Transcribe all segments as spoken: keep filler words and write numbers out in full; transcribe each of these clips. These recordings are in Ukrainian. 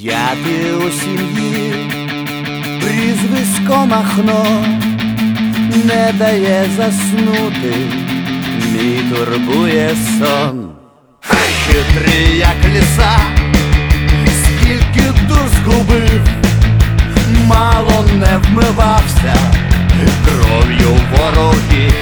П'ятий у сім'ї, прізвисько Махно, не дає заснути, мій турбує сон. Хитрий, як ліса, скільки дур згубив, мало не вмивався кров'ю ворогів.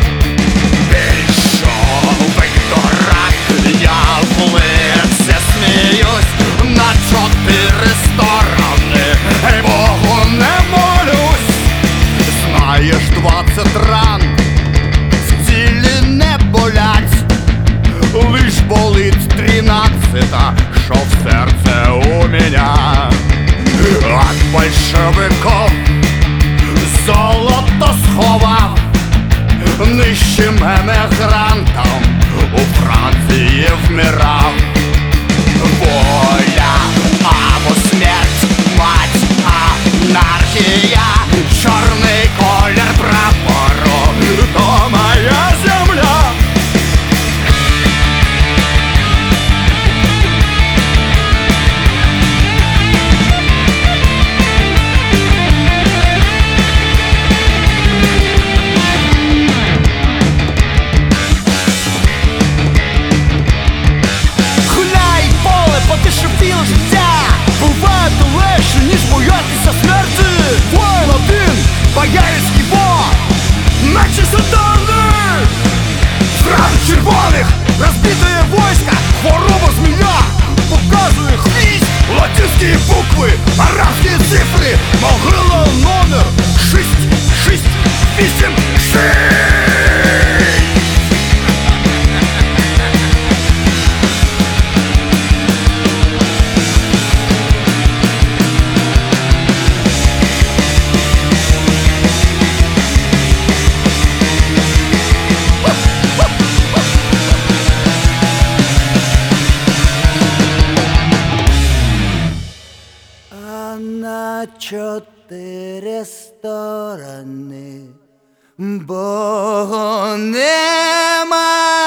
Більшовик дурак, я в лице сміюсь на чотири сторони, й Богу не молюсь. Знаєш, двадцять ран з цілі не болять, лиш болить тринадцята, що в серце у меня. От большевиков золото сховав нищим емігрантом, у Франції вмирав. Воля або смерть, мать, анархія, чорний колір прапору, то моя земля. Боярський бог, наче сатани! Франк червоних розбитое войско, хвороба змія, показує хвіст, латинські букви, арабські цифри, могила номер шість, шість, вісім, шість. На чотири сторони Бога нема.